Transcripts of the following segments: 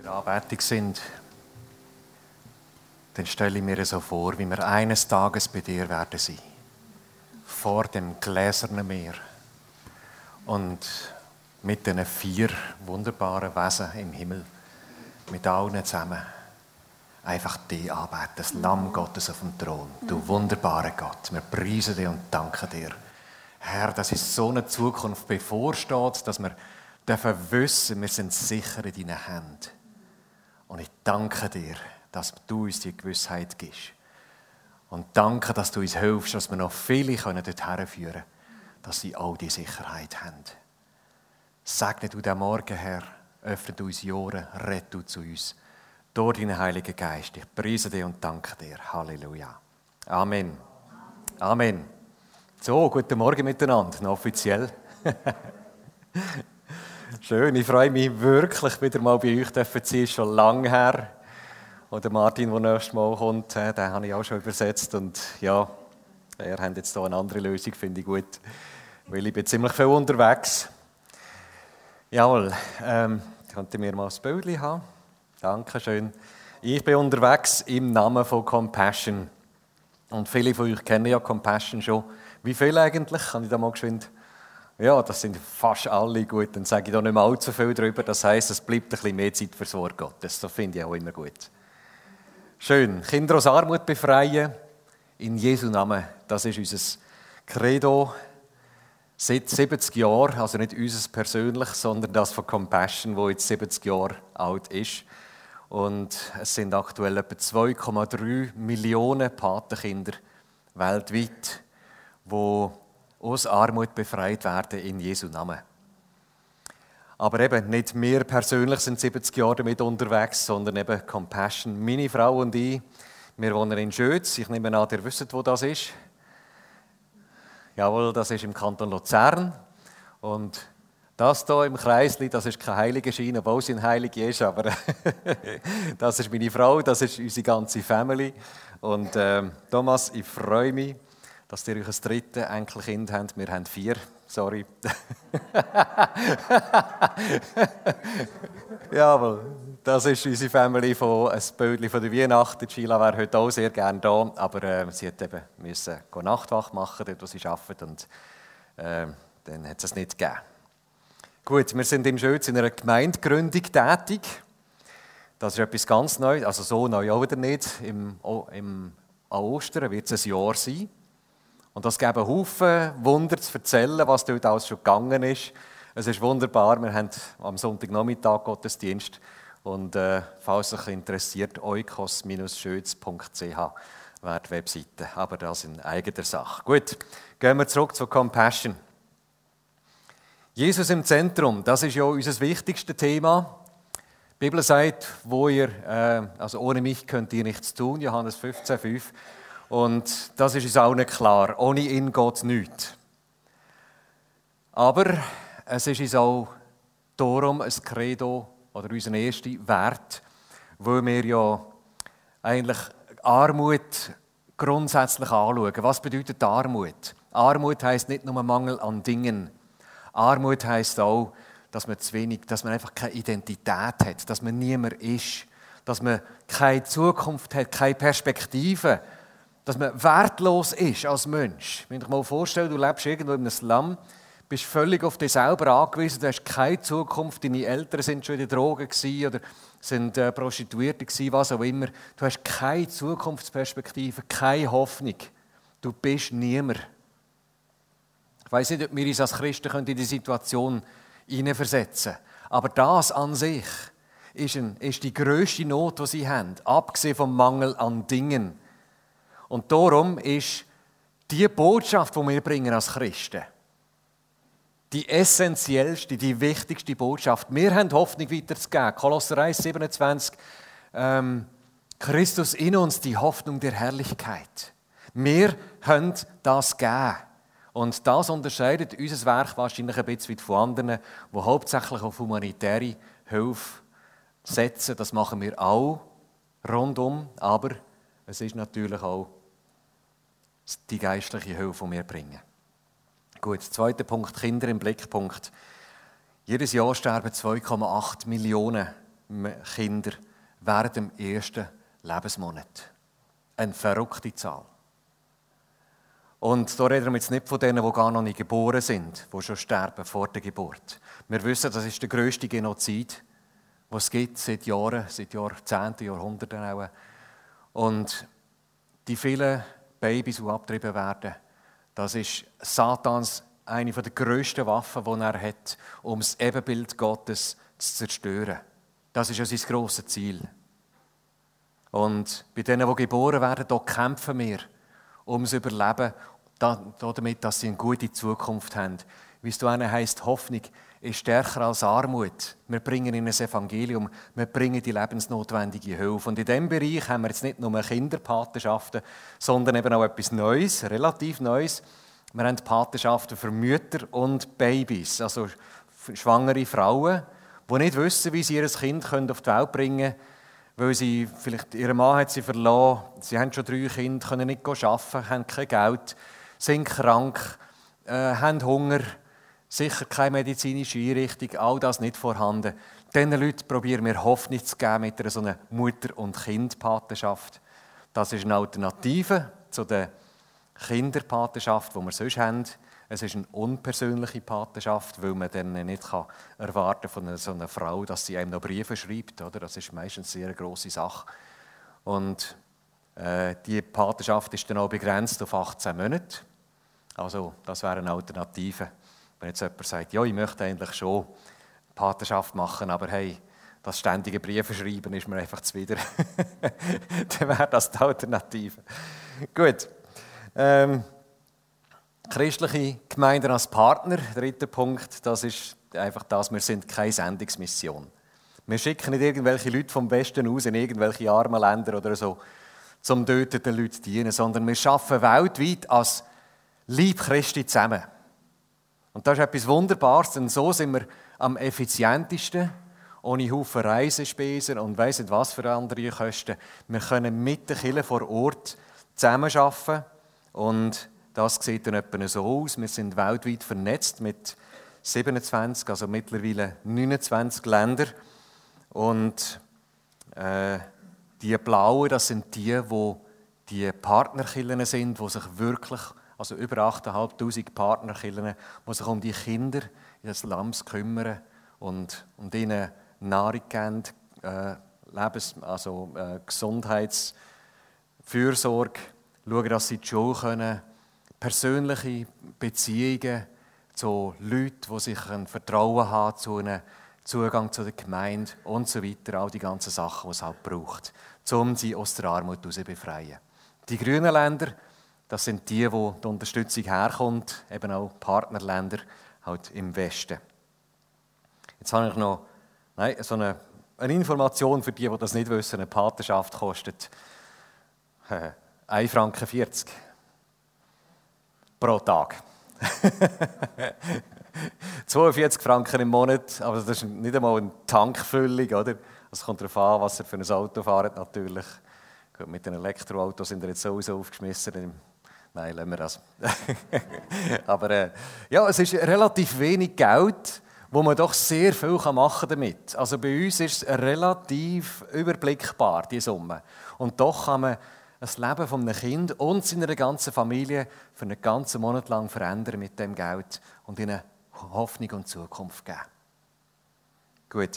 der Anbetung sind, dann stelle ich mir so vor, wie wir eines Tages bei dir werden sein. Vor dem gläsernen Meer. Und mit diesen 4 wunderbaren Wesen im Himmel, mit allen zusammen, einfach dich anbeten, das Lamm Gottes auf dem Thron. Du wunderbarer Gott, wir preisen dich und danken dir. Herr, dass uns so eine Zukunft bevorsteht, dass wir dürfen wissen, wir sind sicher in deinen Händen. Und ich danke dir, dass du uns die Gewissheit gibst. Und danke, dass du uns hilfst, dass wir noch viele dorthin führen können, dass sie all die Sicherheit haben. Segne du den Morgen, Herr, öffne du unsere Ohren, rette du zu uns. Durch deinen Heiligen Geist. Ich preise dich und danke dir. Halleluja. Amen. Amen. So, guten Morgen miteinander, noch offiziell. Schön, ich freue mich wirklich, wieder mal bei euch zu sein. Ist schon lange her. Und der Martin, der nächstes Mal kommt, den habe ich auch schon übersetzt. Und ja, er hat jetzt hier eine andere Lösung, finde ich gut. Weil ich bin ziemlich viel unterwegs. Jawohl, könnt ihr mir mal das Bildchen haben? Dankeschön. Ich bin unterwegs im Namen von Compassion. Und viele von euch kennen ja Compassion schon. Wie viele eigentlich? Kann ich da mal geschwind? Ja, das sind fast alle gut. Dann sage ich da nicht mehr allzu viel darüber. Das heisst, es bleibt ein bisschen mehr Zeit fürs Wort Gottes. Das finde ich auch immer gut. Schön. Kinder aus Armut befreien. In Jesu Namen. Das ist unser Credo. Seit 70 Jahren. Also nicht unser persönlich, sondern das von Compassion, das jetzt 70 Jahre alt ist. Und es sind aktuell etwa 2,3 Millionen Patenkinder weltweit, die aus Armut befreit werden in Jesu Namen. Aber eben nicht wir persönlich sind 70 Jahre damit unterwegs, sondern eben Compassion. Meine Frau und ich, wir wohnen in Schötz. Ich nehme an, ihr wisst, wo das ist. Jawohl, das ist im Kanton Luzern. Und das hier im Kreisli, das ist kein Heiligenschein, obwohl sie ein Heilige ist, aber das ist meine Frau, das ist unsere ganze Family. Und Thomas, ich freue mich, dass ihr euch ein drittes Enkelkind habt. Wir haben 4, sorry. Jawohl, das ist unsere Family von ein Bildchen von der Weihnachten. Sheila wäre heute auch sehr gerne da, aber sie hat eben müssen Nachtwache machen, dort wo sie arbeitet, und dann hat es es nicht gegeben. Gut, wir sind in Schötz in einer Gemeindegründung tätig. Das ist etwas ganz Neues, also so neu auch wieder nicht. An Ostern wird es ein Jahr sein. Und das gibt einen Haufen Wunder zu erzählen, was dort alles schon gegangen ist. Es ist wunderbar, wir haben am Sonntagnachmittag Gottesdienst. Und falls euch interessiert, oikos-schötz.ch wäre die Webseite. Aber das in eigener Sache. Gut, gehen wir zurück zu Compassion. Jesus im Zentrum, das ist ja unser wichtigstes Thema. Die Bibel sagt, also ohne mich könnt ihr nichts tun, Johannes 15,5. Und das ist uns auch nicht klar. Ohne ihn geht nichts. Aber es ist uns auch darum ein Credo oder unser erster Wert, wo wir ja eigentlich Armut grundsätzlich anschauen. Was bedeutet Armut? Armut heisst nicht nur Mangel an Dingen. Armut heisst auch, dass man einfach keine Identität hat, dass man niemand ist, dass man keine Zukunft hat, keine Perspektive, dass man wertlos ist als Mensch. Wenn du dir mal vorstellst, du lebst irgendwo in einem Slum, bist völlig auf dich selber angewiesen, du hast keine Zukunft, deine Eltern sind schon in den Drogen gewesen oder sind Prostituierte gewesen, was auch immer. Du hast keine Zukunftsperspektive, keine Hoffnung. Du bist niemand. Ich weiss nicht, ob wir uns als Christen in die Situation hineinversetzen können. Aber das an sich ist die grösste Not, die sie haben, abgesehen vom Mangel an Dingen. Und darum ist die Botschaft, die wir bringen als Christen, die essentiellste, die wichtigste Botschaft. Wir haben Hoffnung weiterzugeben. Kolosser 1,27. Christus in uns, die Hoffnung der Herrlichkeit. Wir haben das geben. Und das unterscheidet unser Werk wahrscheinlich ein bisschen von anderen, die hauptsächlich auf humanitäre Hilfe setzen. Das machen wir auch rundum, aber es ist natürlich auch die geistliche Hilfe, die wir bringen. Gut, zweiter Punkt, Kinder im Blickpunkt. Jedes Jahr sterben 2,8 Millionen Kinder während dem ersten Lebensmonat. Eine verrückte Zahl. Und da reden wir jetzt nicht von denen, die gar noch nicht geboren sind, die schon sterben vor der Geburt. Wir wissen, das ist der grösste Genozid, den es gibt seit Jahren, seit Jahrzehnten, Jahrhunderten auch. Und die vielen Babys, die abgetrieben werden, das ist Satans eine der grössten Waffen, die er hat, um das Ebenbild Gottes zu zerstören. Das ist ja sein grosses Ziel. Und bei denen, die geboren werden, da kämpfen wir ums Überleben, damit, dass sie eine gute Zukunft haben. Wie es da heisst, Hoffnung ist stärker als Armut. Wir bringen ihnen das Evangelium, wir bringen die lebensnotwendige Hilfe. Und in diesem Bereich haben wir jetzt nicht nur Kinderpatenschaften, sondern eben auch etwas Neues, relativ Neues. Wir haben Patenschaften für Mütter und Babys, also schwangere Frauen, die nicht wissen, wie sie ihr Kind auf die Welt bringen können, weil sie vielleicht, ihr Mann hat sie verloren, sie haben schon 3 Kinder, können nicht arbeiten, haben kein Geld, sind krank, haben Hunger, sicher keine medizinische Einrichtung, all das nicht vorhanden. Diesen Leuten probieren wir Hoffnung zu geben mit einer so einer Mutter- und Kindpatenschaft. Das ist eine Alternative zu der Kinderpatenschaft, die wir sonst haben. Es ist eine unpersönliche Patenschaft, weil man dann nicht erwarten von so einer Frau, dass sie einem noch Briefe schreibt. Oder? Das ist meistens eine sehr grosse Sache. Und die Patenschaft ist dann auch begrenzt auf 18 Monate. Also das wäre eine Alternative. Wenn jetzt jemand sagt, ja, ich möchte eigentlich schon Patenschaft machen, aber hey, das ständige Briefe schreiben ist mir einfach zuwider. Dann wäre das die Alternative. Gut. Christliche Gemeinden als Partner, dritter Punkt, das ist einfach das, wir sind keine Sendungsmission. Wir schicken nicht irgendwelche Leute vom Westen aus in irgendwelche armen Länder oder so, zum dort den Leuten zu dienen, sondern wir arbeiten weltweit als Leib Christi zusammen. Und das ist etwas Wunderbares, denn so sind wir am effizientesten, ohne Haufen Reisespesen und weiss nicht was für andere Kosten. Wir können mit den Kirchen vor Ort zusammenarbeiten und das sieht dann etwa so aus. Wir sind weltweit vernetzt mit 27, also mittlerweile 29 Ländern. Und die Blauen, das sind die Partnerkirchen sind, die sich wirklich, also über 8'500 Partnerkirchen, die sich um die Kinder in das Land kümmern und ihnen Nahrung geben, Gesundheitsfürsorge, schauen, dass sie die Schule können, persönliche Beziehungen zu Leuten, die sich ein Vertrauen haben, zu einem Zugang zu der Gemeinde und so weiter, all die ganzen Sachen, die es halt braucht, um sie aus der Armut heraus zu befreien. Die grünen Länder, das sind die, wo die Unterstützung herkommt, eben auch Partnerländer halt im Westen. Jetzt habe ich noch so eine Information für die das nicht wissen. Eine Patenschaft kostet 1,40 Franken pro Tag. 42 Franken im Monat, aber das ist nicht einmal eine Tankfüllung, oder? Es kommt darauf an, was ihr für ein Auto fahrt, natürlich. Gut, mit den Elektroautos sind ihr jetzt sowieso aufgeschmissen. Nein, lassen wir das. Aber ja, es ist relativ wenig Geld, wo man doch sehr viel machen damit. Also bei uns ist es relativ überblickbar, die Summe. Und doch kann man das Leben von einem Kind und seiner ganzen Familie für einen ganzen Monat lang verändern mit dem Geld und ihnen Hoffnung und Zukunft geben. Gut.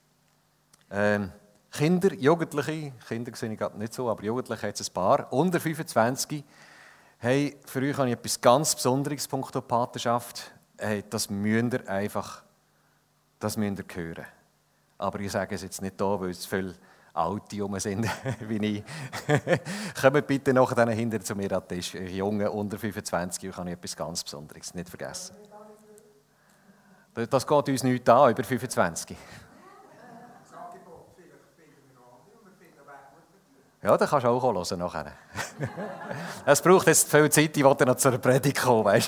Kinder, Jugendliche, Kinder sehe ich gerade nicht so, aber Jugendliche hat es ein paar, unter 25. Hey, für euch habe ich etwas ganz Besonderes, punkto Patenschaft. Hey, das müsst ihr einfach, das müsst ihr hören. Aber ich sage es jetzt nicht da, weil es viele Alte rum sind, wie ich. Kommt bitte nachher hinter zu mir an den Tisch. Junge unter 25, ich habe etwas ganz Besonderes, nicht vergessen. Das geht uns nicht an, über 25. Ja, dann kannst du auch hören nachher. Es braucht jetzt viel Zeit, ich wollte noch zu einer Predigt kommen, weißt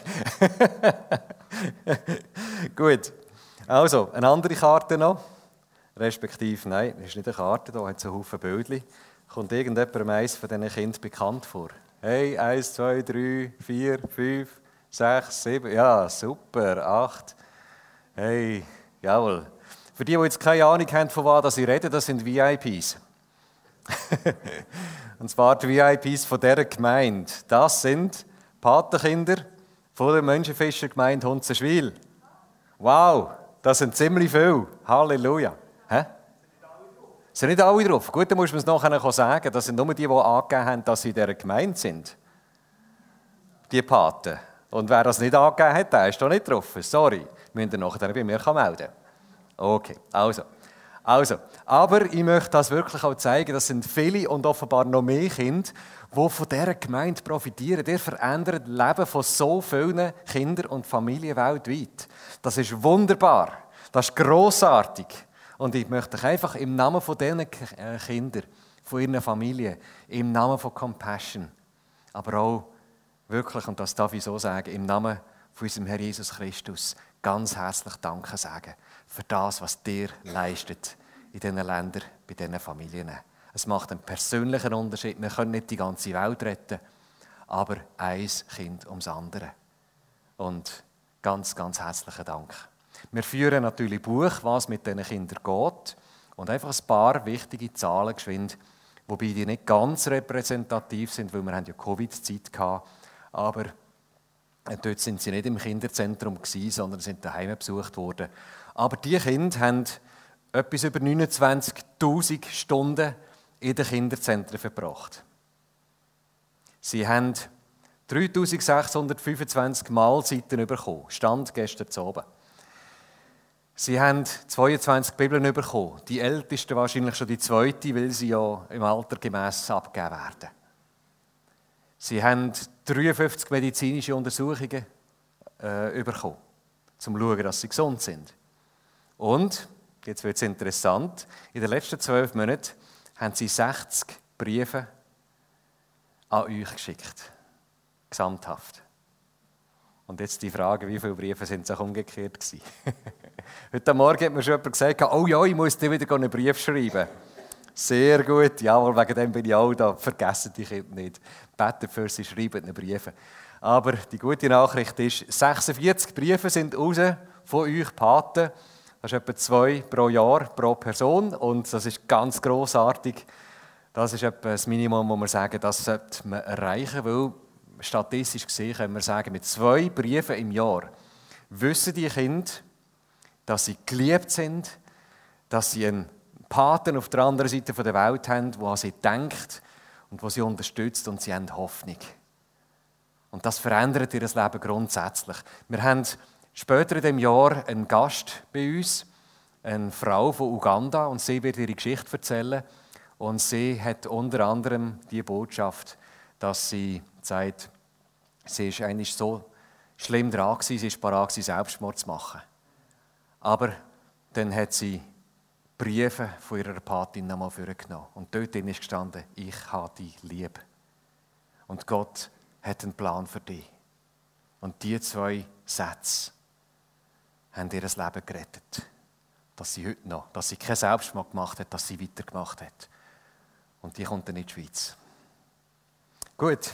du? Gut. Also, eine andere Karte noch. Respektive, nein, das ist nicht eine Karte, da hat es einen Haufen Bildchen. Kommt irgendjemandem eins von diesen Kindern bekannt vor? Hey, 1, 2, 3, 4, 5, 6, 7, ja, super, 8. Hey, jawohl. Für die jetzt keine Ahnung haben, von was ich rede, das sind VIPs. Und zwar die VIPs von dieser Gemeinde. Das sind Patenkinder von der Menschenfischergemeinde Hunzenschwil. Wow, das sind ziemlich viele. Halleluja. Hä? Sind nicht alle drauf? Gut, dann muss man es nachher sagen. Das sind nur die angegeben haben, dass sie in dieser Gemeinde sind. Die Paten. Und wer das nicht angegeben hat, der ist da nicht drauf. Sorry. Müsst ihr nachher bei mir melden. Okay, also. Aber ich möchte das wirklich auch zeigen, das sind viele und offenbar noch mehr Kinder, die von dieser Gemeinde profitieren. Ihr verändert das Leben von so vielen Kindern und Familien weltweit. Das ist wunderbar. Das ist grossartig. Und ich möchte euch einfach im Namen von diesen Kindern, von ihren Familien, im Namen von Compassion, aber auch wirklich, und das darf ich so sagen, im Namen von unserem Herrn Jesus Christus ganz herzlich Danke sagen für das, was ihr leistet in diesen Ländern, bei diesen Familien. Es macht einen persönlichen Unterschied. Wir können nicht die ganze Welt retten, aber ein Kind ums andere. Und ganz, ganz herzlichen Dank. Wir führen natürlich Buch, was mit diesen Kindern geht. Und einfach ein paar wichtige Zahlen geschwind, wobei die nicht ganz repräsentativ sind, weil wir haben ja Covid-Zeit hatten. Aber dort sind sie nicht im Kinderzentrum gewesen, sondern sind daheim besucht worden. Aber die Kinder haben etwas über 29'000 Stunden in den Kinderzentren verbracht. Sie haben 3'625 Mahlzeiten bekommen. Stand gestern oben. Sie haben 22 Bibeln bekommen. Die älteste wahrscheinlich schon die zweite, weil sie ja im Alter gemäss abgegeben werden. Sie haben 53 medizinische Untersuchungen bekommen, um zu schauen, dass sie gesund sind. Und, jetzt wird es interessant, in den letzten 12 Monaten haben sie 60 Briefe an euch geschickt. Gesamthaft. Und jetzt die Frage, wie viele Briefe sind es auch umgekehrt gewesen? Heute Morgen hat mir schon jemand gesagt, oh ja, ich muss dir wieder einen Brief schreiben. Sehr gut, jawohl, wegen dem bin ich auch da. Vergessen die Kinder nicht. Betet für sie, schreiben ihnen Briefe. Aber die gute Nachricht ist, 46 Briefe sind raus von euch Paten. Das ist etwa 2 pro Jahr, pro Person. Und das ist ganz grossartig. Das ist etwa das Minimum, wo wir sagen, das sollte man erreichen, weil statistisch gesehen können wir sagen, mit 2 Briefen im Jahr wissen die Kinder, dass sie geliebt sind, dass sie einen Paten auf der anderen Seite der Welt haben, der an sie denkt und der sie unterstützt und sie haben Hoffnung. Und das verändert ihr Leben grundsätzlich. Wir haben später in diesem Jahr einen Gast bei uns, eine Frau von Uganda, und sie wird ihre Geschichte erzählen. Und sie hat unter anderem die Botschaft, dass sie sagt, sie ist eigentlich so schlimm dran gewesen, sie war bereit, Selbstmord zu machen. Aber dann hat sie Briefe von ihrer Patin nochmal vorgenommen. Und dort ist gestanden, ich habe dich lieb. Und Gott hat einen Plan für dich. Und diese 2 Sätze haben ihr Leben gerettet. Dass sie heute noch, dass sie keinen Selbstmord gemacht hat, dass sie weitergemacht hat. Und die kommt dann in die Schweiz. Gut.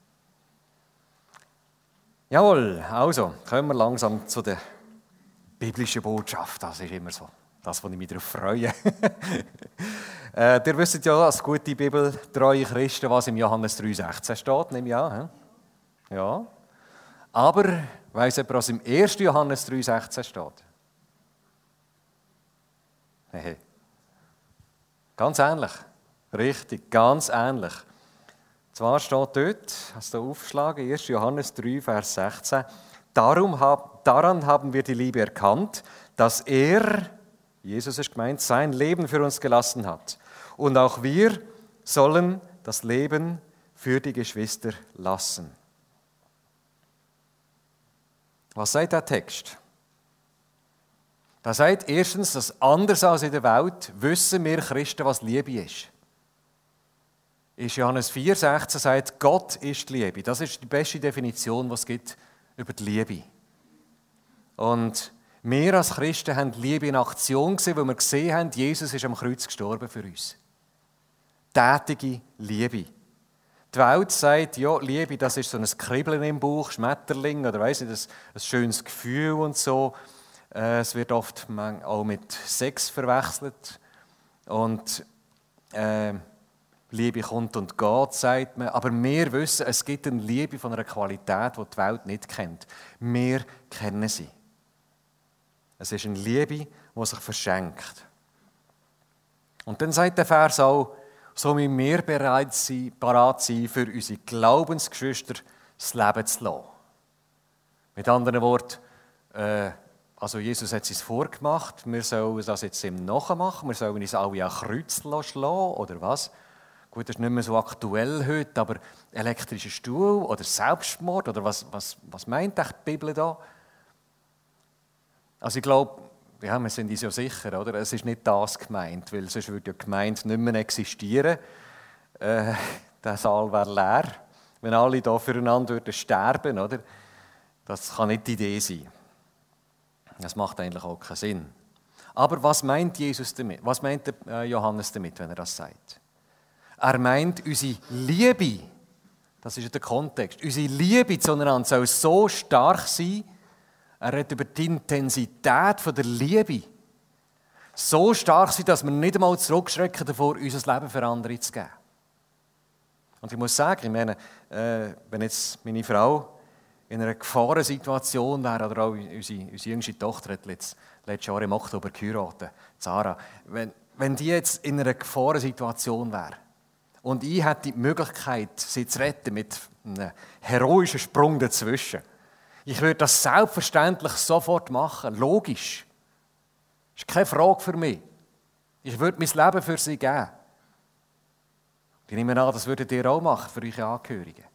Jawohl, also kommen wir langsam zu der biblischen Botschaft. Das ist immer so. Das, wo ich mich darauf freue. Ihr wisst ja, als gute bibeltreue Christen, was im Johannes 3,16 steht, nehme ich an. Ja. Aber weiss jemand, was im 1. Johannes 3,16 steht? Hey. Ganz ähnlich. Richtig, ganz ähnlich. Zwar steht dort, hast du aufgeschlagen, 1. Johannes 3, Vers 16, daran haben wir die Liebe erkannt, dass er, Jesus ist gemeint, sein Leben für uns gelassen hat. Und auch wir sollen das Leben für die Geschwister lassen. Was sagt der Text? Da sagt erstens, dass anders als in der Welt wissen wir Christen, was Liebe ist. In Johannes 4,16 sagt, Gott ist die Liebe. Das ist die beste Definition, die es gibt über die Liebe. Und wir als Christen haben die Liebe in Aktion gesehen, weil wir gesehen haben, Jesus ist am Kreuz gestorben für uns. Tätige Liebe. Die Welt sagt, ja, Liebe, das ist so ein Kribbeln im Bauch, Schmetterling oder weiss nicht, ein schönes Gefühl und so. Es wird oft auch mit Sex verwechselt. Und Liebe kommt und geht, sagt man. Aber wir wissen, es gibt eine Liebe von einer Qualität, die die Welt nicht kennt. Wir kennen sie. Es ist eine Liebe, die sich verschenkt. Und dann sagt der Vers auch, so wie wir parat sein, für unsere Glaubensgeschwister das Leben zu lassen. Mit anderen Worten, also Jesus hat es vorgemacht, wir sollen das jetzt ihm nachmachen, wir sollen uns alle an Kreuz schlagen, oder was? Gut, das ist nicht mehr so aktuell heute, aber elektrischer Stuhl oder Selbstmord, oder was meint eigentlich die Bibel da? Also ich glaube, ja, wir sind uns ja sicher, oder? Es ist nicht das gemeint, weil sonst würde ja die Gemeinde nicht mehr existieren. Der Saal wäre leer, wenn alle da füreinander sterben, oder? Das kann nicht die Idee sein. Das macht eigentlich auch keinen Sinn. Aber was meint Jesus damit? Was meint Johannes damit, wenn er das sagt? Er meint, unsere Liebe, das ist der Kontext, unsere Liebe zueinander soll so stark sein, er redet über die Intensität der Liebe, so stark sein, dass wir nicht einmal zurückschrecken davor, unser Leben für andere zu geben. Und ich muss sagen, ich meine, wenn jetzt meine Frau in einer Gefahrensituation wäre, oder auch unsere jüngste Tochter hat letztes Jahr im Oktober geheiratet, Sarah, wenn die jetzt in einer Gefahrensituation wäre und ich hätte die Möglichkeit, sie zu retten mit einem heroischen Sprung dazwischen, ich würde das selbstverständlich sofort machen, logisch. Das ist keine Frage für mich. Ich würde mein Leben für sie geben. Ich nehme an, das würdet ihr auch machen, für eure Angehörigen.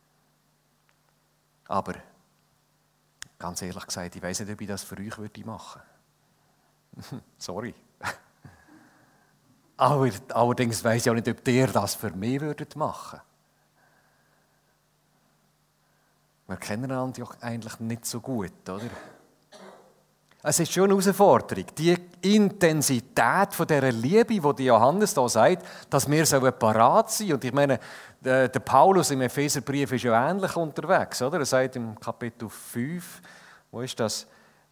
Aber, ganz ehrlich gesagt, ich weiss nicht, ob ich das für euch machen würde. Sorry. Allerdings weiss ich auch nicht, ob ihr das für mich würdet machen. Wir kennen einander ja eigentlich nicht so gut, oder? Es ist schon eine Herausforderung, die Intensität von dieser Liebe, die Johannes da sagt, dass wir parat sein sollen. Und ich meine, der Paulus im Epheserbrief ist ja ähnlich unterwegs, oder? Er sagt im Kapitel 5, wo ist das?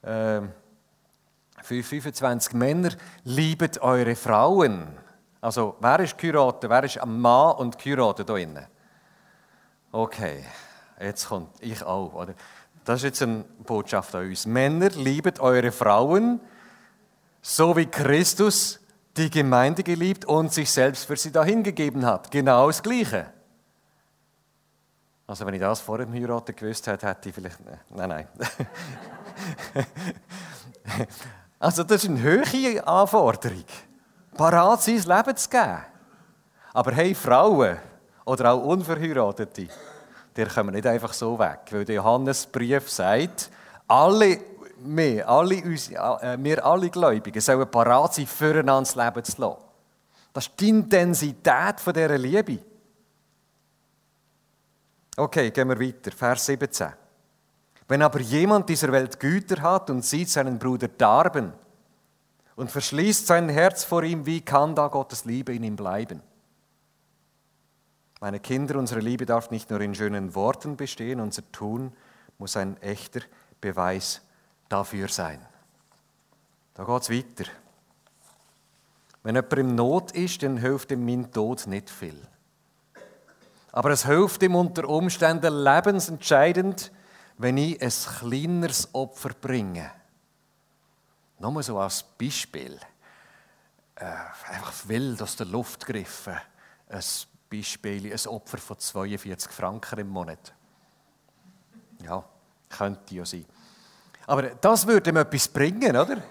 5,25 Männer, liebet eure Frauen. Also, wer ist geheiratet? Wer ist ein Mann und geheiratet da drinnen? Okay, jetzt kommt ich auch, oder? Das ist jetzt eine Botschaft an uns. Männer, liebet eure Frauen, so wie Christus die Gemeinde geliebt und sich selbst für sie dahingegeben hat. Genau das Gleiche. Also wenn ich das vor dem Heiraten gewusst hätte, hätte ich vielleicht... Nein. Also das ist eine hohe Anforderung. Parat sein, das Leben zu geben. Aber hey, Frauen oder auch Unverheiratete, die kommen nicht einfach so weg. Weil der Johannesbrief sagt, wir alle Gläubigen sollen parat sein, füreinander das Leben zu lassen. Das ist die Intensität dieser Liebe. Okay, gehen wir weiter. Vers 17. Wenn aber jemand dieser Welt Güter hat und sieht seinen Bruder darben und verschließt sein Herz vor ihm, wie kann da Gottes Liebe in ihm bleiben? Meine Kinder, unsere Liebe darf nicht nur in schönen Worten bestehen, unser Tun muss ein echter Beweis dafür sein. Da geht es weiter. Wenn jemand in Not ist, dann hilft ihm mein Tod nicht viel. Aber es hilft ihm unter Umständen lebensentscheidend, wenn ich ein kleineres Opfer bringe. Nur so als Beispiel. Einfach wild aus der Luft gegriffen. Ein Beispiel, ein Opfer von 42 Franken im Monat. Ja, könnte ja sein. Aber das würde ihm etwas bringen, oder?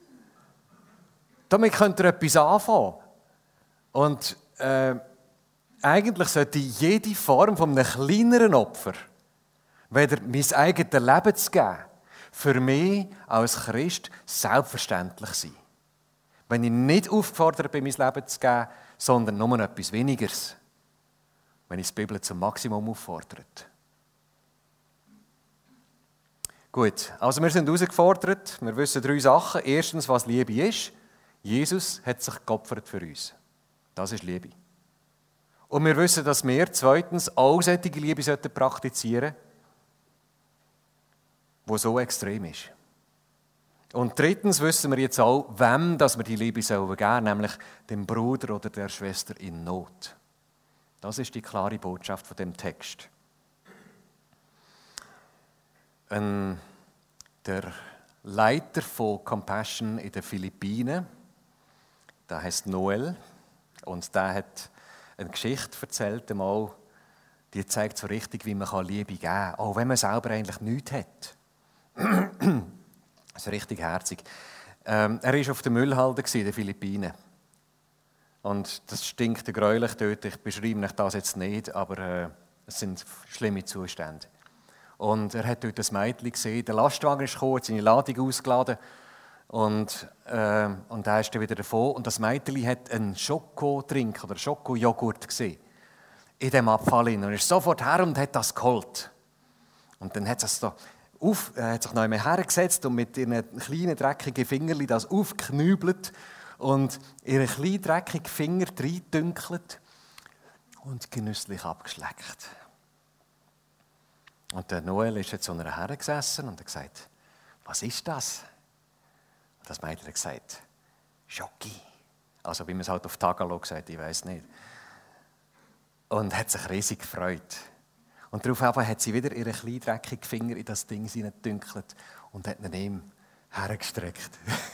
Damit könnt ihr etwas anfangen. Und eigentlich sollte jede Form von einem kleineren Opfer, weder mein eigenes Leben zu geben, für mich als Christ selbstverständlich sein. Wenn ich nicht aufgefordert bin, mein Leben zu geben, sondern nur etwas Wenigeres. Wenn ich die Bibel zum Maximum auffordert. Gut, also wir sind herausgefordert. Wir wissen 3 Sachen. Erstens, was Liebe ist. Jesus hat sich geopfert für uns. Das ist Liebe. Und wir wissen, dass wir zweitens auch solche Liebe praktizieren sollten, die so extrem ist. Und drittens wissen wir jetzt auch, wem dass wir die Liebe geben sollen, nämlich dem Bruder oder der Schwester in Not. Das ist die klare Botschaft von dem Text. Der Leiter von Compassion in den Philippinen, der heißt Noel, und der hat eine Geschichte erzählt, einmal, die zeigt so richtig, wie man Liebe geben kann, auch wenn man selber eigentlich nichts hat. Das ist richtig herzig. Er war auf der Müllhalde in den Philippinen. Und das stinkt gräulich dort. Ich beschreibe euch das jetzt nicht, aber es sind schlimme Zustände. Und er hat dort ein Mädchen gesehen. Der Lastwagen ist gekommen, hat seine Ladung ausgeladen. Und er ist dann wieder davon. Und das Mädchen hat einen Schokotrink oder Schokojoghurt gesehen. In dem Abfall. Und er ist sofort her und hat das geholt. Und dann hat es da er hat sich noch einmal hergesetzt und mit ihren kleinen, dreckigen Fingerchen das aufgeknübelt und ihre kleinen, dreckigen Finger reindünkelt und genüsslich abgeschleckt. Und der Noel ist jetzt so hergesessen und hat gesagt, was ist das? Und das Mädchen hat gesagt, Schoki. Also wie man es halt auf Tagalog sagt, ich weiß nicht. Und hat sich riesig gefreut. Und daraufhin hat sie wieder ihre kleinen, dreckigen Finger in das Ding hineingedünkelt und hat ihn ihm hergestreckt.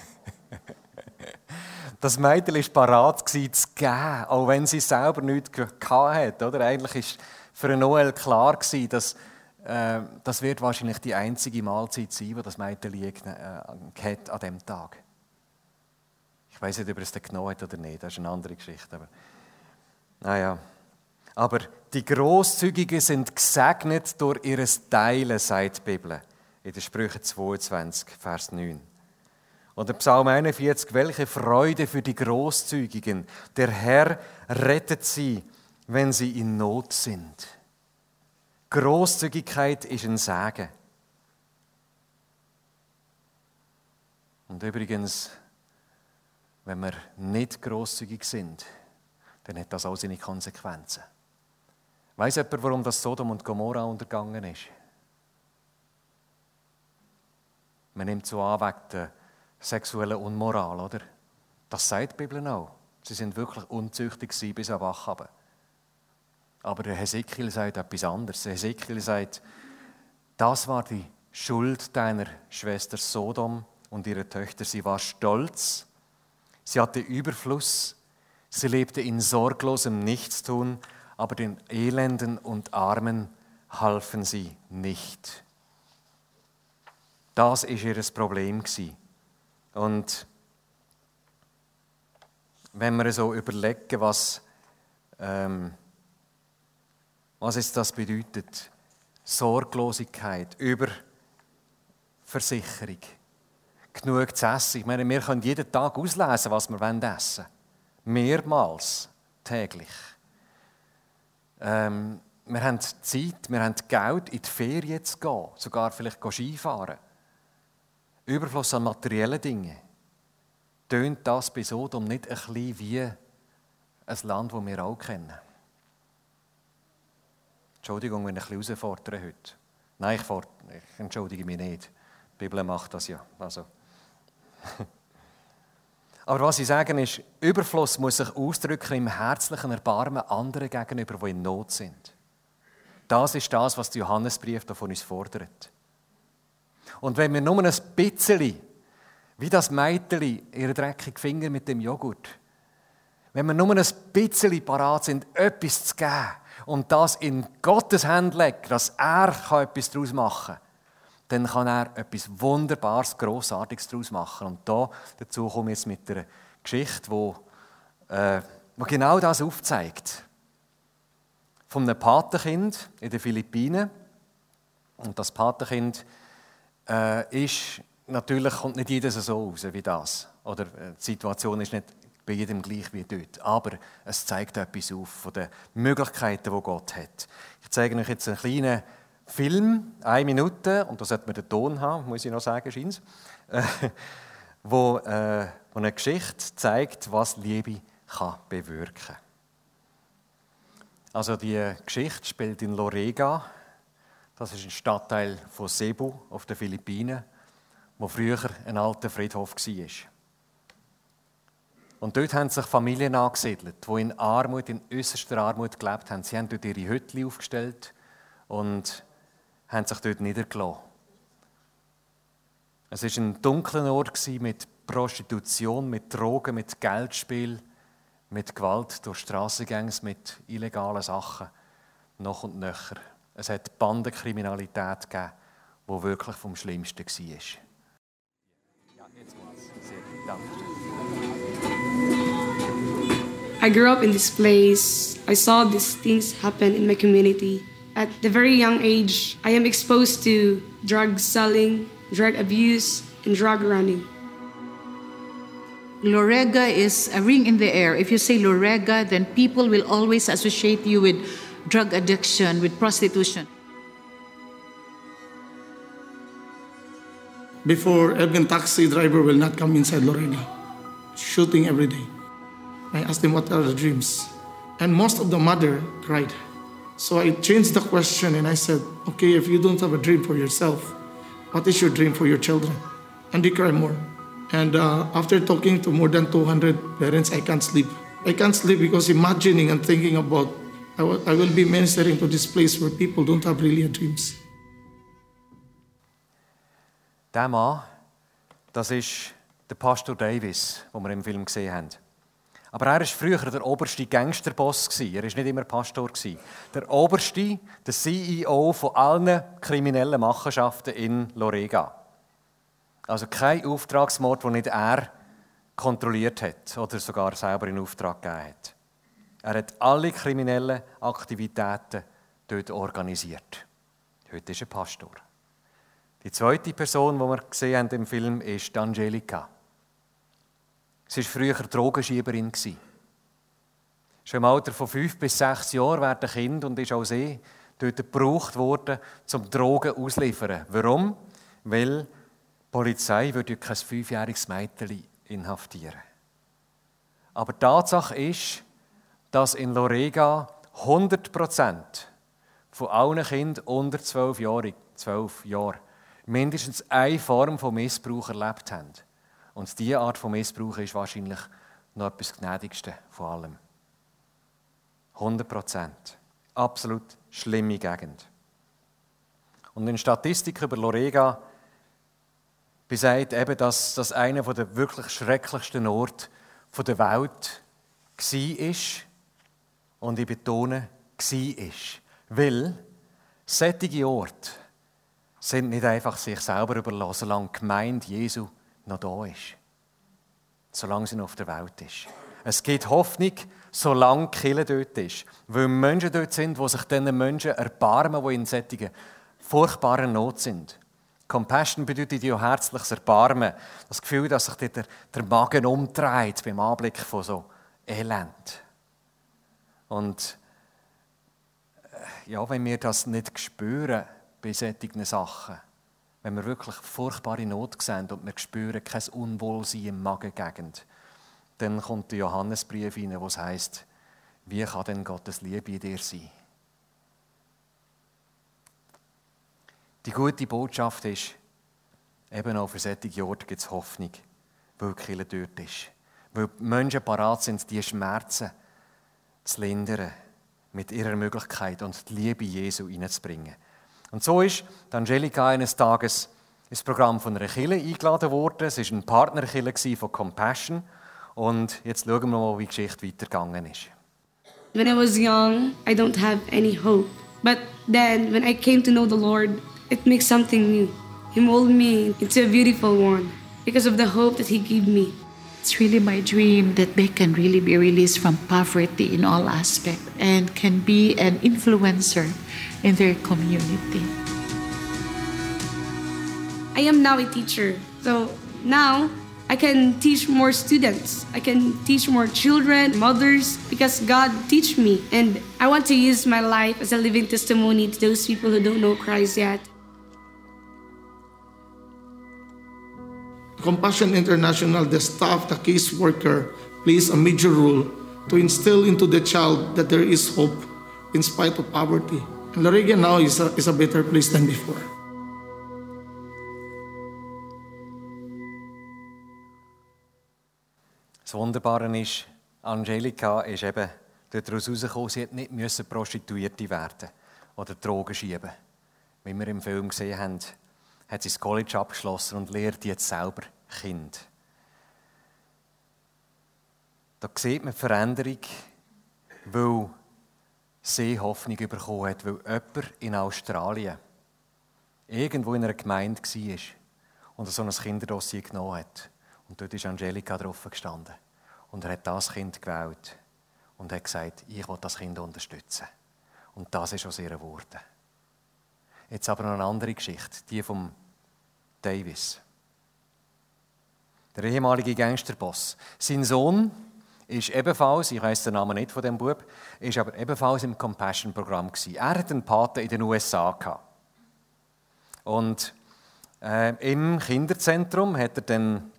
Das Mädchen war parat, zu geben, auch wenn sie selber nichts hatte. Oder? Eigentlich war für Noel klar, dass das wird wahrscheinlich die einzige Mahlzeit sein, die das Mädchen hat an diesem Tag. Ich weiß nicht, ob er es genommen hat oder nicht, das ist eine andere Geschichte. Aber naja. Aber die Grosszügigen sind gesegnet durch ihr Teilen, sagt die Bibel. In den Sprüchen 22, Vers 9. Und der Psalm 41, welche Freude für die Grosszügigen. Der Herr rettet sie, wenn sie in Not sind. Grosszügigkeit ist ein Segen. Und übrigens, wenn wir nicht grosszügig sind, dann hat das auch seine Konsequenzen. Weiss jemand, warum das Sodom und Gomorra untergegangen ist? Man nimmt so an wegen der sexuellen Unmoral, oder? Das sagt die Bibel auch. Sie sind wirklich unzüchtig bis an Bach runter. Aber der Hesekiel sagt etwas anderes. Der Hesekiel sagt, das war die Schuld deiner Schwester Sodom und ihrer Töchter. Sie war stolz, sie hatte Überfluss, sie lebte in sorglosem Nichtstun, aber den Elenden und Armen halfen sie nicht. Das war ihr Problem. Und wenn wir so überlegen, was jetzt das bedeutet, Sorglosigkeit, Überversicherung, genug zu essen. Ich meine, wir können jeden Tag auslesen, was wir essen wollen. Mehrmals täglich. Wir haben Zeit, wir haben Geld, in die Ferien zu gehen, sogar vielleicht Skifahren. Überfluss an materiellen Dingen. Tönt das bei Sodom nicht ein bisschen wie ein Land, das wir auch kennen? Entschuldigung, wenn ich ein bisschen herausfordere heute. Nein, ich entschuldige mich nicht. Die Bibel macht das ja. Also. Aber was ich sage ist, Überfluss muss sich ausdrücken im herzlichen Erbarmen anderen gegenüber, die in Not sind. Das ist das, was der Johannesbrief von uns fordert. Und wenn wir nur ein bisschen, wie das Mädchen, ihre dreckigen Finger mit dem Joghurt, wenn wir nur ein bisschen parat sind, etwas zu geben und das in Gottes Hände legen, dass er etwas daraus machen kann, dann kann er etwas Wunderbares, Grossartiges daraus machen. Und dazu komme ich jetzt mit einer Geschichte, die genau das aufzeigt. Von einem Patenkind in den Philippinen. Und das Patenkind ist natürlich, kommt nicht jedes so raus wie das. Oder die Situation ist nicht bei jedem gleich wie dort. Aber es zeigt etwas auf von den Möglichkeiten, die Gott hat. Ich zeige euch jetzt einen kleinen Film, 1 Minute, und da sollte man den Ton haben, muss ich noch sagen, scheint's, wo eine Geschichte zeigt, was Liebe kann bewirken kann. Also die Geschichte spielt in Lorega, das ist ein Stadtteil von Cebu auf den Philippinen, wo früher ein alter Friedhof war. Und dort haben sich Familien angesiedelt, die in Armut, in äußerster Armut gelebt haben. Sie haben dort ihre Hütten aufgestellt und haben sich dort niedergelassen. Es war ein dunkler Ort mit Prostitution, mit Drogen, mit Geldspiel, mit Gewalt durch Strassengangs, mit illegalen Sachen, noch und nöcher. Es hat Bandenkriminalität gegeben, die wirklich vom Schlimmsten war. Ja, jetzt kommt's. Sehr gut. Danke. I grew up in this place. I saw these things happen in my community. At the very young age, I am exposed to drug selling, drug abuse, and drug running. Lorega is a ring in the air. If you say Lorega, then people will always associate you with drug addiction, with prostitution. Before, even taxi driver will not come inside Lorega. Shooting every day. I asked them what are the dreams. And most of the mother cried. So I changed the question and I said, okay, if you don't have a dream for yourself, what is your dream for your children? And they cry more. And after talking to more than 200 parents, I can't sleep. I can't sleep because imagining and thinking about I will be ministering to this place where people don't have really dreams. Der Mann, das ist der Pastor Davis, den wir im Film gesehen haben. Aber er war früher der oberste Gangsterboss. Er war nicht immer Pastor. Der oberste, der CEO von allen kriminellen Machenschaften in Lorega. Also kein Auftragsmord, den nicht er kontrolliert hat oder sogar selber in Auftrag gegeben hat. Er hat alle kriminellen Aktivitäten dort organisiert. Heute ist er Pastor. Die zweite Person, die wir gesehen haben im Film, ist Angelika. Sie war früher Drogenschieberin. Schon im Alter von 5 bis 6 Jahren werden Kind und ist auch sie dort gebraucht worden, um Drogen auszuliefern. Warum? Weil die Polizei würde kein 5-jähriges Mädchen inhaftieren. Aber die Tatsache ist, dass in Lorega 100% von allen Kindern unter 12 Jahren mindestens eine Form von Missbrauch erlebt haben. Und diese Art von Missbrauch ist wahrscheinlich noch etwas Gnädigste von allem. 100%. Absolut schlimme Gegend. Und in Statistik über Lorega besagt eben, dass das einer der wirklich schrecklichsten Orte der Welt war. Und ich betone, war. Weil solche Orte sind nicht einfach sich selber überlassen, solange die Gemeinde Jesu noch da ist. Solange sie noch auf der Welt ist. Es gibt Hoffnung, solange die Kirche dort ist. Weil Menschen dort sind, die sich diesen Menschen erbarmen, die in solchen furchtbaren Not sind. Compassion bedeutet ja herzliches Erbarmen. Das Gefühl, dass sich der Magen umdreht beim Anblick von so Elend. Und ja, wenn wir das nicht spüren bei solchen Sachen, wenn wir wirklich furchtbare Not sehen und wir spüren kein Unwohlsein im Magengegend, dann kommt der Johannesbrief rein, wo es heisst, wie kann denn Gottes Liebe in dir sein? Die gute Botschaft ist, eben auch für solche Orte gibt es Hoffnung, weil die Kirche dort ist. Weil die Menschen parat sind, die Schmerzen zu lindern mit ihrer Möglichkeit und die Liebe Jesu reinzubringen. Und so ist Angelika eines Tages ins Programm von einer Kirche eingeladen worden. Es war eine Partnerkirche von Compassion. Und jetzt schauen wir mal, wie die Geschichte weitergegangen ist. When I was young, I don't have any hope. But then, when I came to know the Lord, it makes something new. He molded me into a beautiful one because of the hope that He gave me. It's really my dream that they can really be released from poverty in all aspects and can be an influencer in their community. I am now a teacher, so now I can teach more students. I can teach more children, mothers, because God teach me. And I want to use my life as a living testimony to those people who don't know Christ yet. Compassion International, the staff, the caseworker, plays a major role to instill into the child that there is hope in spite of poverty. And Lorega now is a better place than before. Das Wunderbare ist, Angelika ist eben daraus herausgekommen, sie nicht Prostituierte werden oder Drogen schieben. Wie wir im Film gesehen haben, hat sie das College abgeschlossen und lehrt jetzt selber Kind. Da sieht man die Veränderung, weil sie Hoffnung bekommen hat, weil jemand in Australien irgendwo in einer Gemeinde war und so ein Kinderdossier genommen hat. Und dort ist Angelika drauf gestanden. Und er hat das Kind gewählt und hat gesagt, ich will das Kind unterstützen. Und das ist aus ihr geworden. Jetzt aber noch eine andere Geschichte, die von Davis. Der ehemalige Gangsterboss. Sein Sohn ist ebenfalls, ich weiss den Namen nicht von dem Bub, ist aber ebenfalls im Compassion-Programm gewesen. Er hat einen Paten in den USA gehabt. Und im Kinderzentrum hat er dann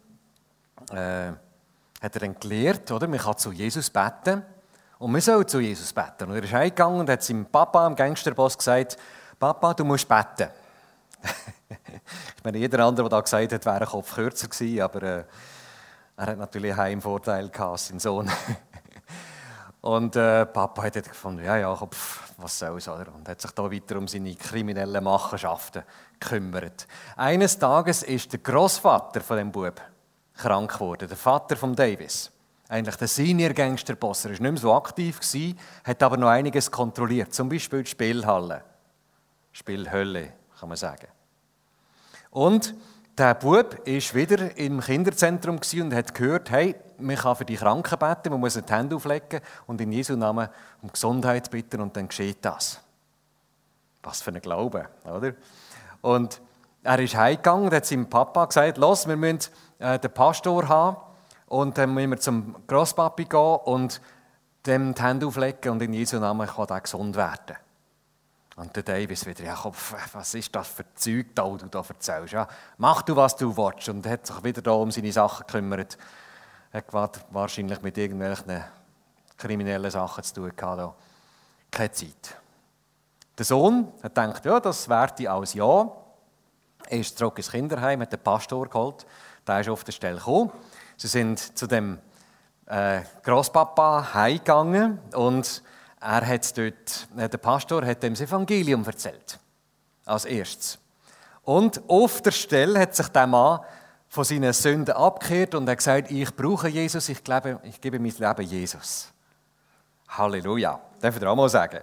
gelehrt, oder? Man kann zu Jesus beten und man soll zu Jesus beten. Und er ist heimgegangen und hat seinem Papa, dem Gangsterboss, gesagt, Papa, du musst beten. Ich meine, jeder andere, der da gesagt hat, wäre ein Kopf kürzer gewesen, aber er hat natürlich einen Heimvorteil gehabt, sein Sohn. Und Papa hat gefunden, ja, was soll's, oder? Und hat sich da weiter um seine kriminellen Machenschaften gekümmert. Eines Tages ist der Grossvater von dem Bub krank geworden, der Vater von Davis. Eigentlich der Senior-Gangster-Boss. Er war nicht mehr so aktiv, hat aber noch einiges kontrolliert. Zum Beispiel die Spielhalle. Spielhölle, kann man sagen. Und der Bub war wieder im Kinderzentrum und hat gehört, hey, man kann für die Kranken beten, man muss die Hände auflegen und in Jesu Namen um Gesundheit bitten und dann geschieht das. Was für ein Glaube, oder? Und er ist heimgegangen und hat seinem Papa gesagt, los, wir müssen den Pastor haben und dann müssen wir zum Grosspapi gehen und dem die Hände auflegen und in Jesu Namen kann er gesund werden. Und der Davis wieder, ja, was ist das für Zeug, das du da erzählst? Ja, mach du, was du willst. Und er hat sich wieder da um seine Sachen gekümmert. Er hat wahrscheinlich mit irgendwelchen kriminellen Sachen zu tun gehabt. Keine Zeit. Der Sohn hat gedacht, ja, das werte als ja. Er ist zurück ins Kinderheim, hat den Pastor geholt. Der ist auf der Stelle gekommen. Sie sind zu dem Grosspapa heimgegangen und er hat dort, der Pastor hat ihm das Evangelium erzählt. Als erstes. Und auf der Stelle hat sich der Mann von seinen Sünden abgekehrt und hat gesagt, ich brauche Jesus, ich gebe mein Leben Jesus. Halleluja. Darf ich dir auch mal sagen.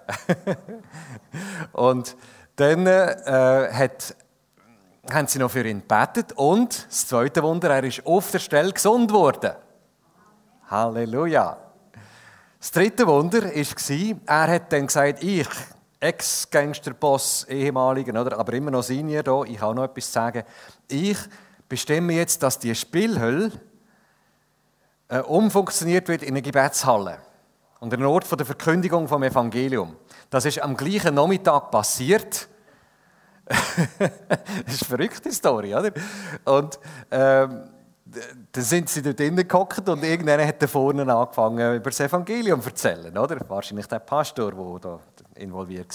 Und dann haben sie noch für ihn gebetet und das zweite Wunder, er ist auf der Stelle gesund worden. Halleluja. Das dritte Wunder war, er hat dann gesagt, ich, Ex-Gangsterboss, ehemaliger, oder, aber immer noch Senior da, ich habe noch etwas zu sagen. Ich bestimme jetzt, dass die Spielhölle umfunktioniert wird in eine Gebetshalle und ein Ort der Verkündigung vom Evangelium. Das ist am gleichen Nachmittag passiert. Das ist eine verrückte Story, oder? Und dann sind sie dort drinnen gehockt und irgendwann hat da vorne angefangen, über das Evangelium zu erzählen, oder? Wahrscheinlich der Pastor, der da involviert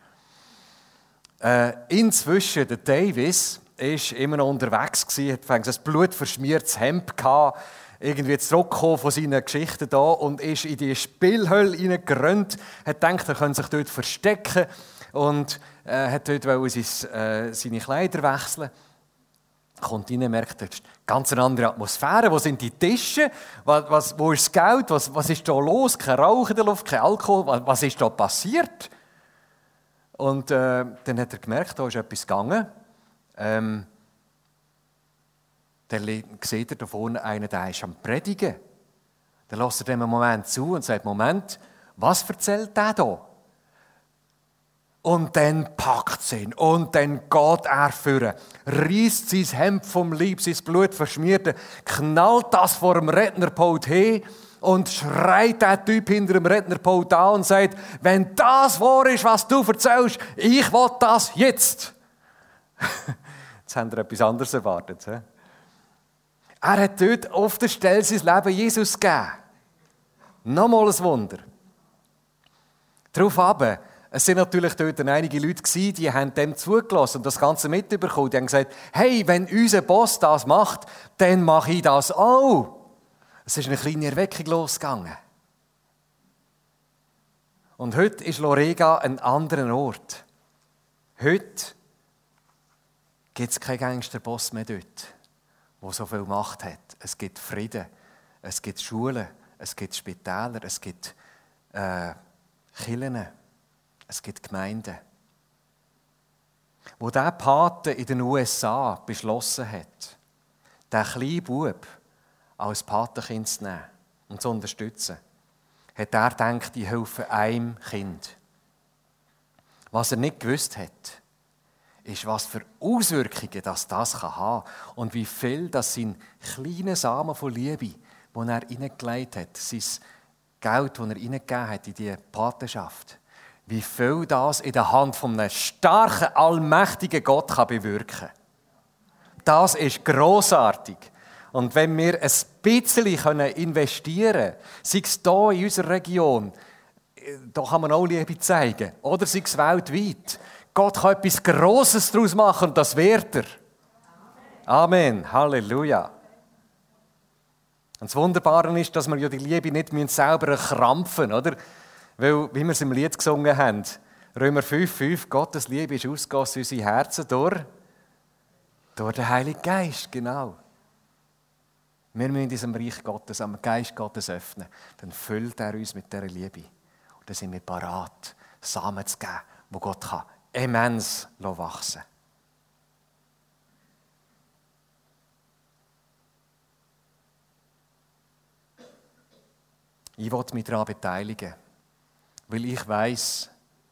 war. Inzwischen, der Davis war immer noch unterwegs, hat ein blutverschmiertes Hemd gehabt, irgendwie zurückgekommen von seinen Geschichten da und ist in die Spielhölle hineingerannt, hat gedacht, er könnte sich dort verstecken und hat dort seine Kleider wechseln. Kommt rein, merkt, das ist eine ganz andere Atmosphäre. Wo sind die Tische? Wo ist das Geld? Was ist da los? Kein Rauch in der Luft, kein Alkohol. Was ist da passiert? Und dann hat er gemerkt, da ist etwas gegangen. Dann sieht er da vorne einen, der ist am Predigen. Dann lässt er dem einen Moment zu und sagt, Moment, was erzählt der da? Und dann packt es ihn. Und dann geht er führen, reißt sein Hemd vom Leib, sein Blut verschmiert, knallt das vor dem Rednerpult hin und schreit der Typ hinter dem Rednerpult an und sagt, wenn das wahr ist, was du erzählst, ich will das jetzt. Jetzt haben wir etwas anderes erwartet. He? Er hat dort auf der Stelle sein Leben Jesus gegeben. Nochmal ein Wunder. Darauf aber, es sind natürlich dort einige Leute gewesen, die haben dem zugelassen und das Ganze mitbekommen. Die haben gesagt, hey, wenn unser Boss das macht, dann mache ich das auch. Es ist eine kleine Erweckung losgegangen. Und heute ist Lorega ein anderer Ort. Heute gibt es keinen Gangsterboss mehr dort, der so viel Macht hat. Es gibt Frieden, es gibt Schulen, es gibt Spitäler, es gibt Kirchen, es gibt Gemeinden. Wo der Pate in den USA beschlossen hat, den kleinen Bub als Patenkind zu nehmen und zu unterstützen, hat er gedacht, ich helfe einem Kind. Was er nicht gewusst hat, ist, was für Auswirkungen das haben kann und wie viel das sein kleiner Samen von Liebe, den er hineingelegt hat, sein Geld, das er hineingegeben hat in diese Patenschaft, wie viel das in der Hand von einem starken, allmächtigen Gott kann bewirken kann. Das ist grossartig. Und wenn wir ein bisschen investieren können, sei es hier in unserer Region, da kann man auch Liebe zeigen, oder sei es weltweit, Gott kann etwas Grosses daraus machen und das wird er. Amen. Halleluja. Und das Wunderbare ist, dass wir ja die Liebe nicht selber krampfen, oder? Weil, wie wir es im Lied gesungen haben, Römer 5,5, Gottes Liebe ist ausgegossen in unsere Herzen durch den Heiligen Geist, genau. Wir müssen diesem Reich Gottes, am Geist Gottes öffnen. Dann füllt er uns mit dieser Liebe. Und dann sind wir parat, Samen zu geben, wo Gott kann immens wachsen lassen. Ich will mich daran beteiligen, weil ich weiss,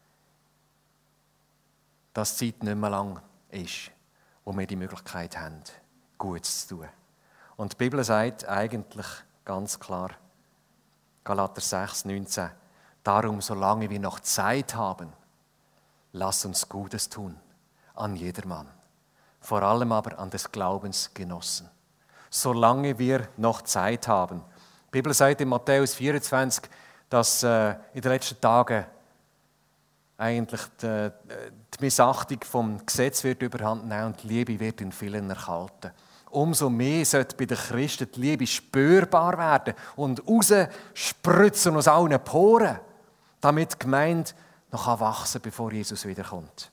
dass die Zeit nicht mehr lang ist, wo wir die Möglichkeit haben, Gutes zu tun. Und die Bibel sagt eigentlich ganz klar, Galater 6,19, darum, solange wir noch Zeit haben, lass uns Gutes tun, an jedermann, vor allem aber an des Glaubens Genossen. Solange wir noch Zeit haben. Die Bibel sagt in Matthäus 24, dass in den letzten Tagen eigentlich die Missachtung vom Gesetz wird überhand nehmen und die Liebe wird in vielen erkalten. Umso mehr sollte bei den Christen die Liebe spürbar werden und rausspritzen aus allen Poren, damit die Gemeinde noch wachsen kann, bevor Jesus wiederkommt.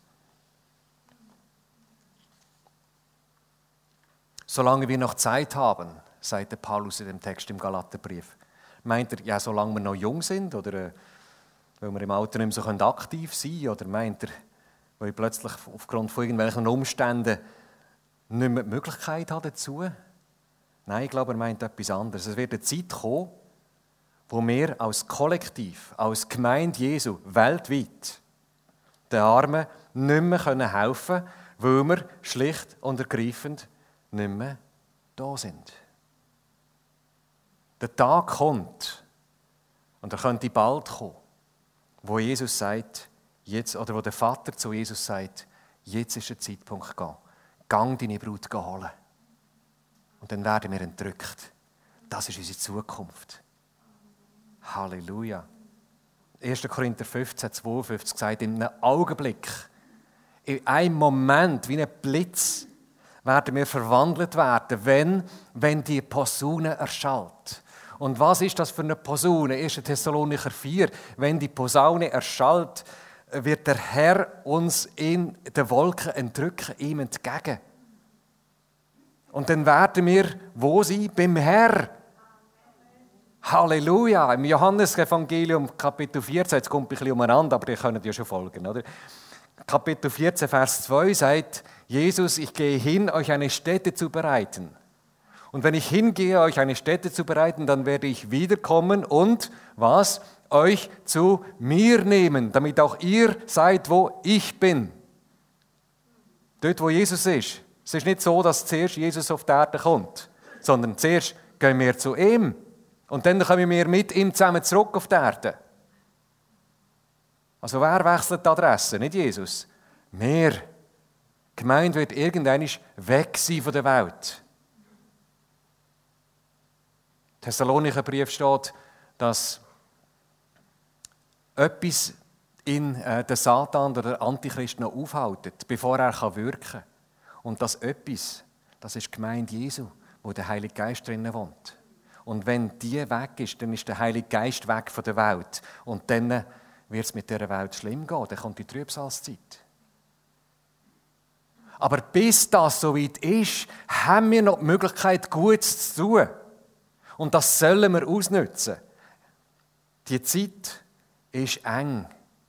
Solange wir noch Zeit haben, sagt der Paulus in dem Text im Galaterbrief, meint er, ja, solange wir noch jung sind oder weil wir im Alter nicht mehr so aktiv sein können, oder meint er, weil ich plötzlich aufgrund von irgendwelchen Umständen nicht mehr die Möglichkeit habe dazu? Nein, ich glaube, er meint etwas anderes. Es wird eine Zeit kommen, wo wir als Kollektiv, als Gemeinde Jesu weltweit den Armen nicht mehr helfen können, weil wir schlicht und ergreifend nicht mehr da sind. Der Tag kommt, und er könnte bald kommen, wo Jesus sagt, jetzt, oder wo der Vater zu Jesus sagt, jetzt ist der Zeitpunkt gegangen. Gang deine Brut holen. Und dann werden wir entrückt. Das ist unsere Zukunft. Halleluja. 1. Korinther 15, 52 sagt, in einem Augenblick, in einem Moment, wie ein Blitz, werden wir verwandelt werden, wenn die Posaune erschallt. Und was ist das für eine Posaune? 1. Thessalonicher 4. Wenn die Posaune erschallt, wird der Herr uns in den Wolken entrücken, ihm entgegen. Und dann werden wir wo sein? Beim Herr. Halleluja. Im Johannesevangelium, Kapitel 14, jetzt kommt ein bisschen umeinander, aber ihr könnt ja schon folgen, oder? Kapitel 14, Vers 2 sagt, Jesus, ich gehe hin, euch eine Stätte zu bereiten. Und wenn ich hingehe, euch eine Stätte zu bereiten, dann werde ich wiederkommen und, was? Euch zu mir nehmen, damit auch ihr seid, wo ich bin. Dort, wo Jesus ist. Es ist nicht so, dass zuerst Jesus auf die Erde kommt, sondern zuerst gehen wir zu ihm. Und dann kommen wir mit ihm zusammen zurück auf die Erde. Also wer wechselt die Adresse? Nicht Jesus. Wir. Die Gemeinde wird irgendwann weg sein von der Welt. Im Thessalonicher Brief steht, dass etwas in den Satan oder der Antichrist noch aufhält, bevor er wirken kann. Und das etwas, das ist die Gemeinde Jesu, wo der Heilige Geist drinnen wohnt. Und wenn die weg ist, dann ist der Heilige Geist weg von der Welt. Und dann wird es mit dieser Welt schlimm gehen. Dann kommt die Trübsalzeit. Aber bis das so weit ist, haben wir noch die Möglichkeit, Gutes zu tun. Und das sollen wir ausnutzen. Die Zeit ist eng.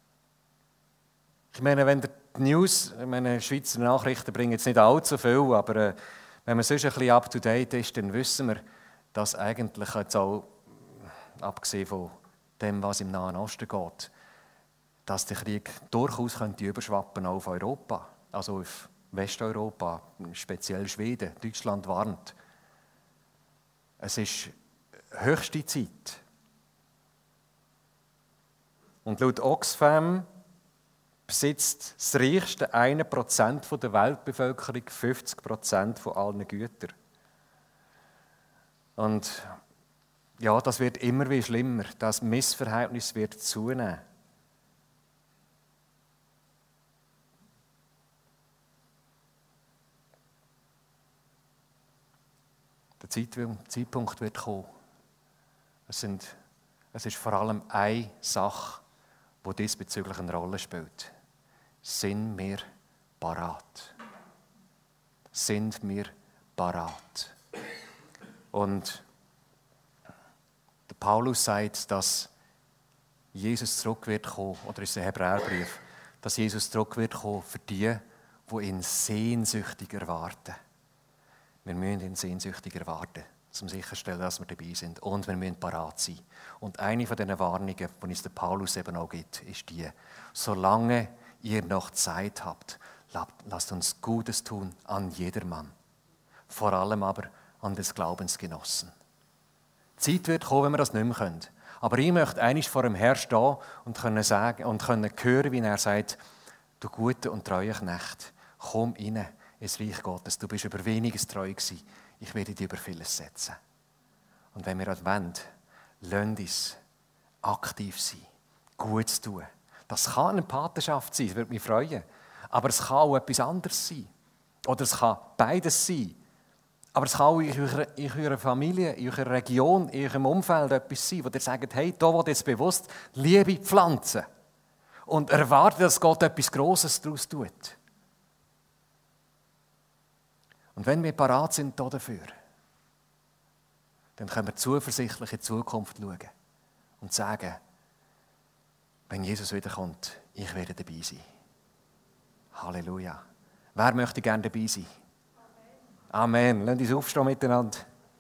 Ich meine, wenn die News, Schweizer Nachrichten bringen jetzt nicht allzu viel, aber wenn man sonst ein bisschen up-to-date ist, dann wissen wir, dass eigentlich jetzt auch, abgesehen von dem, was im Nahen Osten geht, dass der Krieg durchaus könnte überschwappen auf Europa, also auf Westeuropa, speziell Schweden. Deutschland warnt. Es ist höchste Zeit. Und laut Oxfam besitzt das reichste 1% der Weltbevölkerung 50% von allen Gütern. Und ja, das wird immer wie schlimmer. Das Missverhältnis wird zunehmen. Der Zeitpunkt wird kommen. Es ist vor allem eine Sache, die diesbezüglich eine Rolle spielt. Sind wir parat? Sind wir parat? Und der Paulus sagt, dass Jesus zurück wird kommen, oder ist der Hebräerbrief, dass Jesus zurück wird kommen für die, die ihn sehnsüchtig erwarten. Wir müssen ihn sehnsüchtig erwarten, um sicherzustellen, dass wir dabei sind. Und wir müssen parat sein. Und eine von diesen Warnungen, die uns der Paulus eben auch gibt, ist die: Solange ihr noch Zeit habt, lasst uns Gutes tun an jedermann. Vor allem aber an des Glaubensgenossen. Die Zeit wird kommen, wenn wir das nicht mehr können. Aber ich möchte einmal vor dem Herrn stehen und können sagen und können hören, wie er sagt: Du gute und treue Knecht, komm rein ins Reich Gottes. Du bist über weniges treu gewesen. Ich werde dich über vieles setzen. Und wenn wir das wollen, lasst uns aktiv sein, Gutes tun. Das kann eine Patenschaft sein, das würde mich freuen. Aber es kann auch etwas anderes sein. Oder es kann beides sein. Aber es kann auch in eurer Familie, in eurer Region, in eurem Umfeld etwas sein, wo ihr sagt: Hey, da will jetzt bewusst Liebe pflanzen. Und erwartet, dass Gott etwas Grosses daraus tut. Und wenn wir parat sind dafür, dann können wir zuversichtlich in die Zukunft schauen und sagen: Wenn Jesus wiederkommt, ich werde dabei sein. Halleluja. Wer möchte gerne dabei sein? Amen. Lasst uns aufstehen miteinander.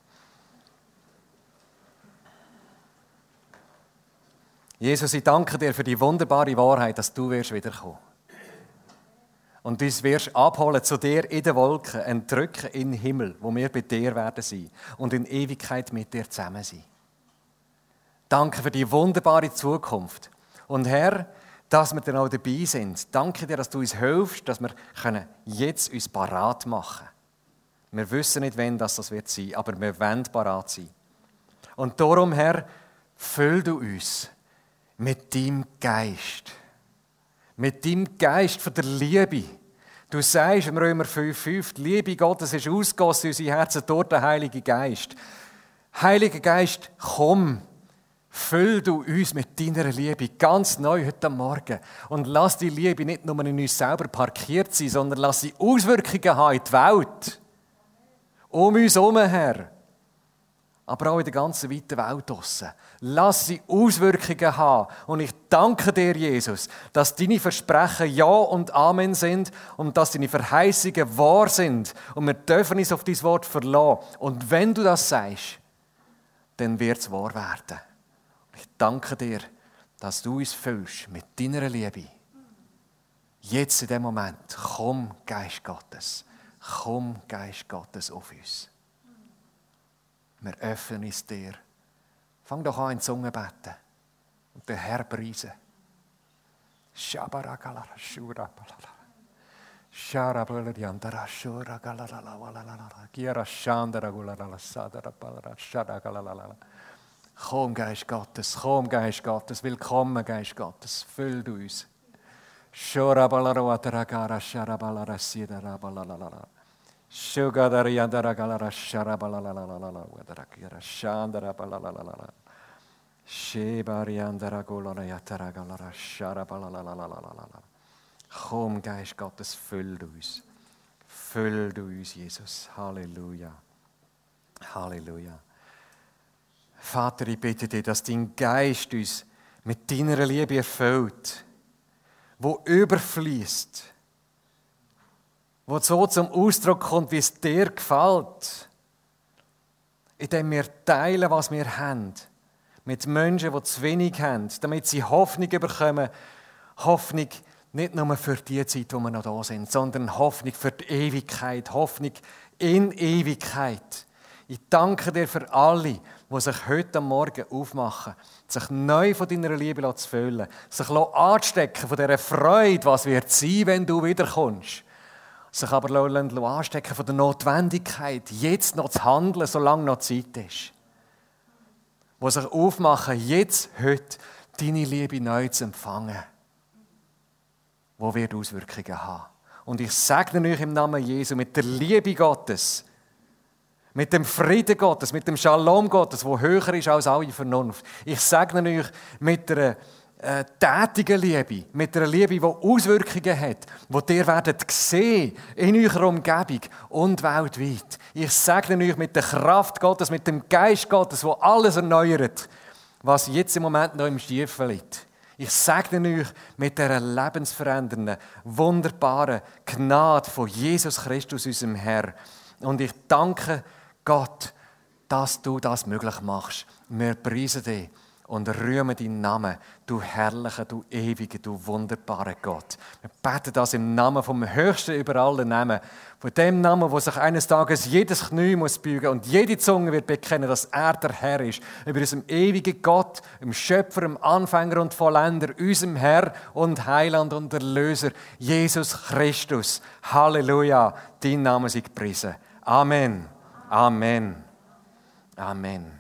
Jesus, ich danke dir für die wunderbare Wahrheit, dass du wiederkommen wirst. Und uns wirst abholen zu dir in den Wolken, entrücken in den Himmel, wo wir bei dir werden sein und in Ewigkeit mit dir zusammen sein. Danke für die wunderbare Zukunft. Und Herr, dass wir dann auch dabei sind. Danke dir, dass du uns hilfst, dass wir jetzt uns parat machen können. Wir wissen nicht, wann das wird sein, aber wir wollen parat sein. Und darum, Herr, füll du uns mit deinem Geist. Mit deinem Geist von der Liebe. Du sagst im Römer 5,5, die Liebe Gottes ist ausgegossen in unsere Herzen durch den Heiligen Geist. Heiliger Geist, komm, füll du uns mit deiner Liebe ganz neu heute Morgen. Und lass die Liebe nicht nur in uns selber parkiert sein, sondern lass sie Auswirkungen haben in die Welt. Um uns herum, Herr. Aber auch in der ganzen weiten Welt draussen. Lass sie Auswirkungen haben. Und ich danke dir, Jesus, dass deine Versprechen Ja und Amen sind und dass deine Verheißungen wahr sind. Und wir dürfen uns auf dein Wort verlassen. Und wenn du das sagst, dann wird es wahr werden. Ich danke dir, dass du uns füllst mit deiner Liebe. Jetzt in dem Moment, komm, Geist Gottes. Komm, Geist Gottes, auf uns. Wir öffnen uns dir. Fang doch an in die Zunge beten und den Herrn preisen. Komm, Geist Gottes, komm, Geist Gottes, willkommen, Geist Gottes, füll du uns. Komm, Geist Gottes, füll uns. Füll du uns, Jesus. Halleluja. Halleluja. Vater, ich bitte dich, dass dein Geist uns mit deiner Liebe erfüllt, wo überfließt, wo so zum Ausdruck kommt, wie es dir gefällt, indem wir teilen, was wir haben, mit Menschen, die zu wenig haben, damit sie Hoffnung bekommen, Hoffnung nicht nur für die Zeit, wo wir noch da sind, sondern Hoffnung für die Ewigkeit, Hoffnung in Ewigkeit. Ich danke dir für alle, die sich heute am Morgen aufmachen, sich neu von deiner Liebe zu füllen, sich anstecken von dieser Freude, was wird sein, wenn du wiederkommst. Sich aber anstecken von der Notwendigkeit, jetzt noch zu handeln, solange noch Zeit ist. Die sich aufmachen, jetzt, heute, deine Liebe neu zu empfangen. Die wird Auswirkungen haben. Und ich segne euch im Namen Jesu mit der Liebe Gottes, mit dem Frieden Gottes, mit dem Shalom Gottes, der höher ist als alle Vernunft. Ich segne euch mit einer tätigen Liebe, mit einer Liebe, die Auswirkungen hat, die ihr werdet sehen in eurer Umgebung und weltweit. Ich segne euch mit der Kraft Gottes, mit dem Geist Gottes, der alles erneuert, was jetzt im Moment noch im Stiefel liegt. Ich segne euch mit dieser lebensverändernden, wunderbaren Gnade von Jesus Christus, unserem Herr. Und ich danke Gott, dass du das möglich machst. Wir preisen dich und rühmen deinen Namen, du herrlicher, du ewiger, du wunderbarer Gott. Wir beten das im Namen vom Höchsten über alle Namen. Von dem Namen, wo sich eines Tages jedes Knie muss beugen und jede Zunge wird bekennen, dass er der Herr ist. Über unserem ewigen Gott, dem Schöpfer, dem Anfänger und Vollender, unserem Herr und Heiland und Erlöser, Jesus Christus. Halleluja, dein Name sei gepriesen. Amen. Amen. Amen.